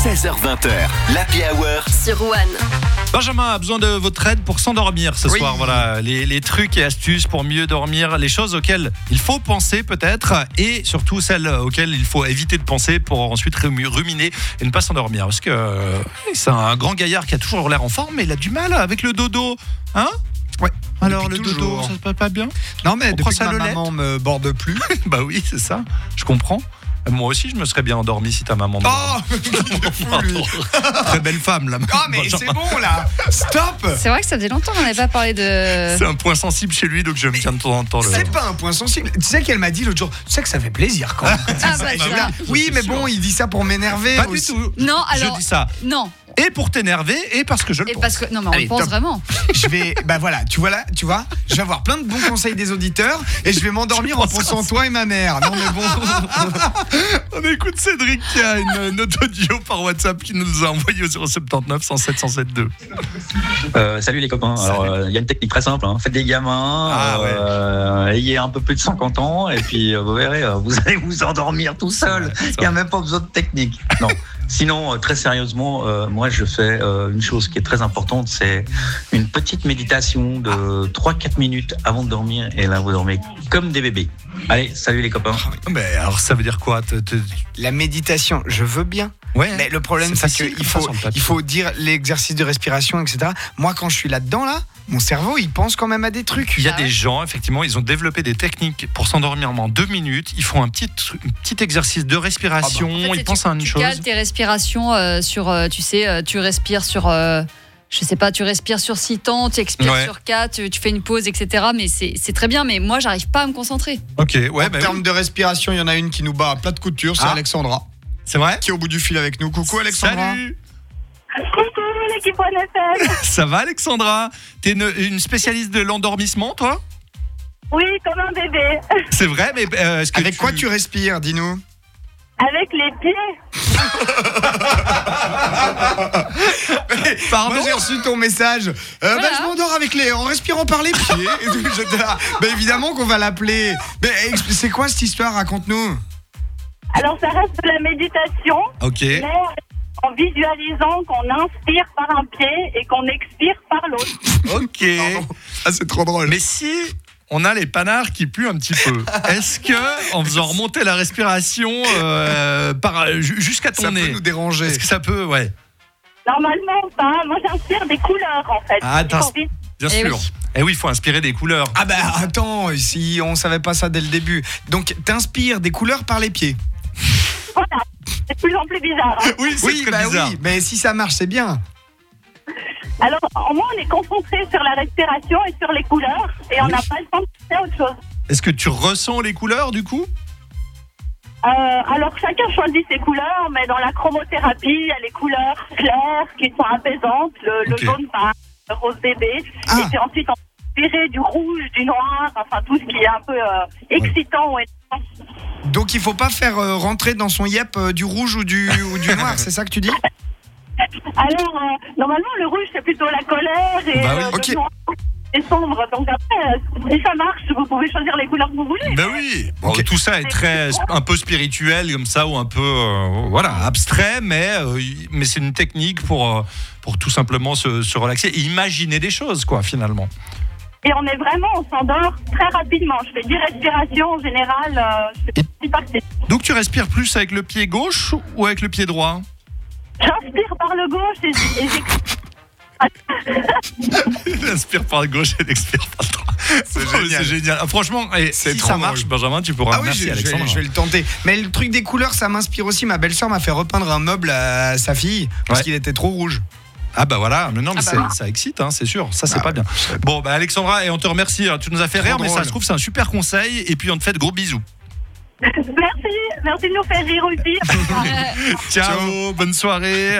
16h20h, l'Happy Hour sur One. Benjamin a besoin de votre aide pour s'endormir ce soir. Voilà, les trucs et astuces pour mieux dormir, les choses auxquelles il faut penser peut-être, et surtout celles auxquelles il faut éviter de penser pour ensuite ruminer et ne pas s'endormir. Parce que c'est un grand gaillard qui a toujours l'air en forme, mais il a du mal avec le dodo. Hein ? Ouais. Alors Depuis le dodo, toujours. ça se passe pas bien ? Non, mais On prend depuis ça que le ma lait maman me borde plus. Bah oui, c'est ça. Je comprends. Moi aussi, je me serais bien endormi si ta maman me Oh, il est fou, lui. Très belle femme, là. Ah, mais c'est bon, là. Stop. C'est vrai que ça faisait longtemps qu'on n'avait pas parlé de... C'est un point sensible chez lui, donc je me tiens de temps en temps. C'est pas un point sensible. Tu sais qu'elle m'a dit l'autre jour, tu sais que ça fait plaisir quand même. Ah bah, voilà. Oui, mais sûr. bon, il dit ça pour m'énerver. Pas aussi. du tout. Non, alors... Je dis ça. Non. Et pour t'énerver, et parce que je le Et pense. parce que... Non, mais on Allez, le pense top. vraiment. Je vais, bah voilà, tu vois, je vais avoir plein de bons conseils des auditeurs et je vais m'endormir en pensant toi et ma mère. Non mais bon. On écoute Cédric qui a une note audio par WhatsApp qui nous a envoyé au 079 107 107 2. Salut les copains. Alors, il y a une technique très simple. Faites des gamins, ayez un peu plus de 50 ans, et puis vous verrez, vous allez vous endormir tout seul. Il n'y a même pas besoin de technique. Non. Sinon, très sérieusement, moi je fais une chose qui est très importante, c'est une petite méditation de 3-4 minutes avant de dormir, et là vous dormez comme des bébés. Allez, salut les copains. Mais alors ça veut dire quoi ? La méditation, je veux bien. Ouais. Mais le problème, c'est facile qu'il comme ça faut, sur le papier. il faut dire l'exercice de respiration, etc. Moi, quand je suis là-dedans, là, mon cerveau, il pense quand même à des trucs. Il y a des gens, effectivement, ils ont développé des techniques pour s'endormir en 2 minutes. Ils font un petit exercice de respiration. En fait, Ils pensent à une tu chose. cales tes respirations sur... tu sais, tu respires sur... je sais pas, tu respires sur 6 temps, tu expires Ouais. sur 4, tu fais une pause, etc. Mais c'est très bien, mais moi, j'arrive pas à me concentrer. Ok, ouais, En bah termes oui. de respiration, il y en a une qui nous bat à plat de couture, c'est Ah. Alexandra, C'est vrai ? qui est au bout du fil avec nous. Coucou Alexandra. Salut. Coucou l'équipe One FM. Ça va Alexandra ? T'es une spécialiste de l'endormissement, toi ? Oui, comme un bébé. C'est vrai, mais est-ce que Avec quoi tu respires, dis-nous? Avec les pieds. Pardon ? Moi j'ai reçu ton message. Je m'endors en respirant par les pieds. J'étais là. Évidemment qu'on va l'appeler. Mais c'est quoi cette histoire? Raconte-nous. Alors ça reste de la méditation, Ok. mais en visualisant qu'on inspire par un pied et qu'on expire par l'autre. Ok. Pardon. Ah, c'est trop drôle. Mais si on a les panards qui puent un petit peu, est-ce que en faisant remonter la respiration jusqu'à ton ça nez, peut nous déranger. est-ce que ça peut, ouais. Normalement pas. Moi j'inspire des couleurs en fait. Ah, J'ai envie- Bien Eh sûr. oui. Eh oui, il faut inspirer des couleurs. Ah bah attends, si on savait pas ça dès le début. Donc t'inspires des couleurs par les pieds. Voilà. C'est de plus en plus bizarre. Hein. Oui, c'est très bizarre. oui, mais si ça marche, c'est bien. Alors au moins on est concentré sur la respiration et sur les couleurs et on n'a pas le temps de faire autre chose. Est-ce que tu ressens les couleurs du coup ? Alors chacun choisit ses couleurs, mais dans la chromothérapie, il y a les couleurs claires qui sont apaisantes, le Ok. jaune pâle, le rose bébé, Ah. et puis ensuite on peut inspirer du rouge, du noir, enfin tout ce qui est un peu excitant ou étonnant. Donc il faut pas faire rentrer dans son yep du rouge ou du noir, c'est ça que tu dis? Alors normalement le rouge c'est plutôt la colère et Bah oui. le Ok. noir c'est sombre, donc après si ça marche vous pouvez choisir les couleurs que vous voulez. Ben oui. Bon, Ok. tout ça est un peu spirituel comme ça ou un peu abstrait, mais c'est une technique pour tout simplement se relaxer et imaginer des choses quoi finalement. Et on s'endort très rapidement. Je fais 10 respirations en général, je fais 10 parties. Donc tu respires plus avec le pied gauche ou avec le pied droit ? J'inspire par le gauche et j'expire. Il inspire par le gauche et il expire par le droit. C'est génial. Ah, franchement, C'est si trop ça marche, drôle. Benjamin, tu pourras Ah oui, remercier Alexandre. je vais le tenter. Mais le truc des couleurs, ça m'inspire aussi. Ma belle-sœur m'a fait repeindre un meuble à sa fille parce Ouais. qu'il était trop rouge. Ah bah voilà, mais non, mais Ah bah ça excite, hein, c'est sûr. Ça, c'est Ah pas ouais, bien. Bon, bah Alexandra, et on te remercie. Tu nous as fait Trop rire, mais ça drôle. se trouve, c'est un super conseil. Et puis on te fait de gros bisous. Merci de nous faire rire aussi. Ciao, bonne soirée.